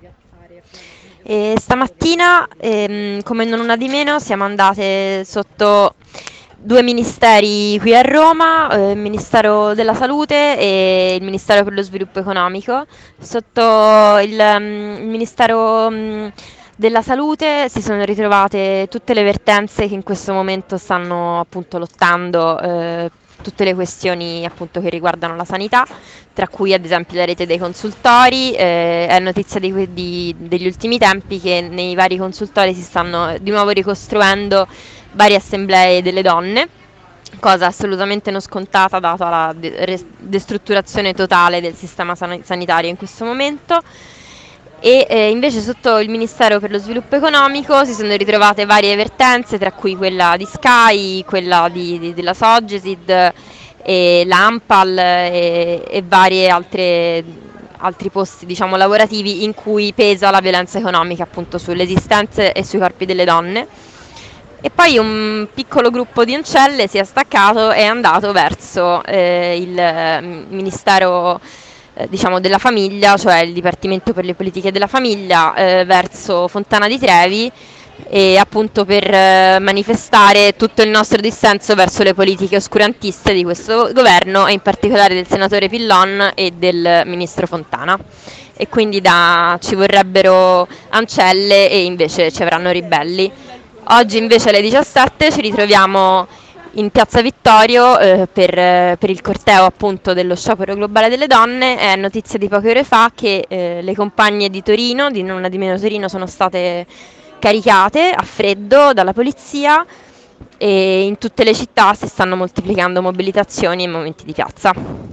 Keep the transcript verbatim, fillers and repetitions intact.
E stamattina, ehm, come non una di meno, siamo andate sotto due ministeri qui a Roma, eh, il Ministero della Salute e il Ministero per lo Sviluppo Economico. Sotto il, mm, il Ministero mm, della Salute si sono ritrovate tutte le vertenze che in questo momento stanno appunto lottando, eh, tutte le questioni appunto che riguardano la sanità, tra cui ad esempio la rete dei consultori. Eh, è notizia di que- di- degli ultimi tempi che nei vari consultori si stanno di nuovo ricostruendo varie assemblee delle donne, cosa assolutamente non scontata data la de- res- destrutturazione totale del sistema san- sanitario in questo momento. E eh, invece sotto il Ministero per lo Sviluppo Economico si sono ritrovate varie vertenze, tra cui quella di Sky, quella di, di- della Sogesid, e l'Ampal e, e varie altre altri posti, diciamo, lavorativi in cui pesa la violenza economica appunto sulle esistenze e sui corpi delle donne. E poi un piccolo gruppo di ancelle si è staccato e è andato verso eh, il eh, Ministero eh, diciamo della famiglia, cioè il Dipartimento per le politiche della famiglia, eh, verso Fontana di Trevi, e appunto per eh, manifestare tutto il nostro dissenso verso le politiche oscurantiste di questo governo e in particolare del senatore Pillon e del ministro Fontana. E quindi da, ci vorrebbero ancelle e invece ci avranno ribelli. Oggi invece alle diciassette ci ritroviamo in Piazza Vittorio eh, per, eh, per il corteo appunto dello sciopero globale delle donne. È notizia di poche ore fa che eh, le compagne di Torino, di Non Una di Meno Torino, sono state caricate a freddo dalla polizia e in tutte le città si stanno moltiplicando mobilitazioni e momenti di piazza.